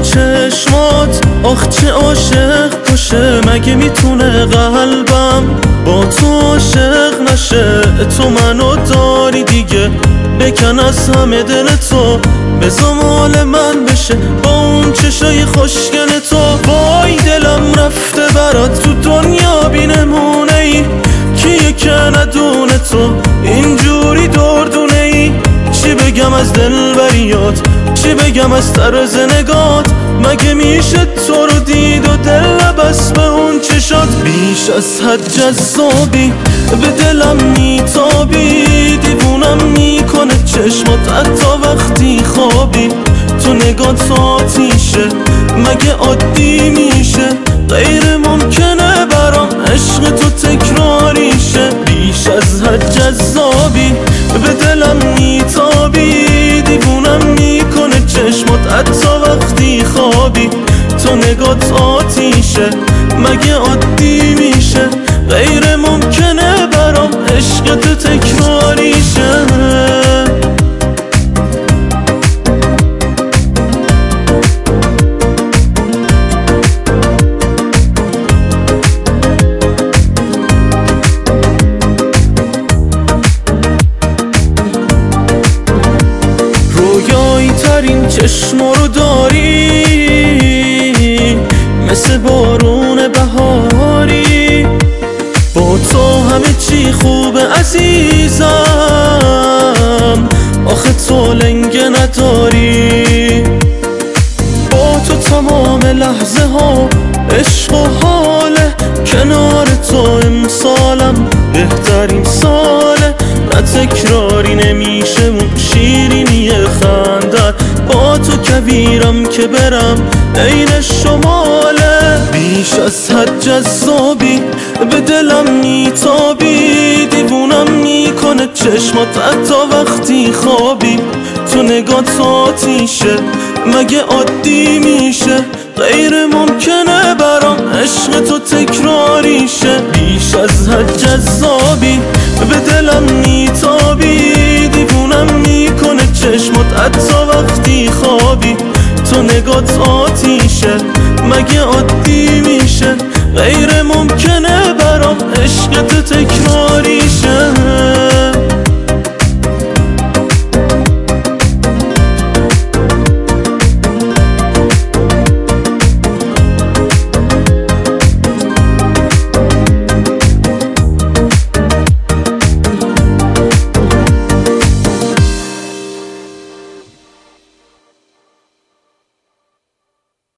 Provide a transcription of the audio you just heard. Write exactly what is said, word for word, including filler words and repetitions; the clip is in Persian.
چشمات آخ چه عاشق کشه، مگه میتونه قلبم با تو عاشق نشه؟ تو منو داری دیگه، بکن از همه دل تو، بذار مال من بشه با اون چشای خوشگل تو. وای دلم رفته برات تو دنیا بی نمونه ای، کیه که ندونه تو اینجوری دردونه ای؟ چی بگم از دلبریات، چی بگم از طرز نگات، مگه میشه تو رو دید و دل بس به اون چشات؟ بیش از حد جذابی، به دلم میتابی، دیوونم میکنه چشمات حتی وقتی خوابی. تو نگات آتیشه، مگه عادی میشه؟ غیر ممکنه برام عشق تو تکراریشه. بیش از حد جذابی، به دلم میتابی، دیوونم میکنه چشمات حتی وقتی خوابی. تو نگات آتیشه، مگه عادی میشه؟ غیر ممکنه برام عشق تو تکراریشه. رویایی ترین چشما رو داری، مثل بارون بهاری، با تو همه چی خوبه عزیزم، آخه تو لنگه نداری. با تو تمام لحظه ها عشق و حاله، کنار تو امسالم بهترین ساله. نه تکراری نمیشه اون شیرینی خندت، با تو کویرم که برم عین شماله. بیش از حد جذابی، به دلم میتابی، دیوونم میکنه چشمات حتی وقتی خوابی. تو نگات آتیشه، مگه عادی میشه؟ غیر ممکنه برام عشق تو تکراریشه. بیش از حد جذابی، به دلم میتابی، دیوونم میکنه چشمات حتی وقتی خوابی. تو نگات آتیشه، مگه عادی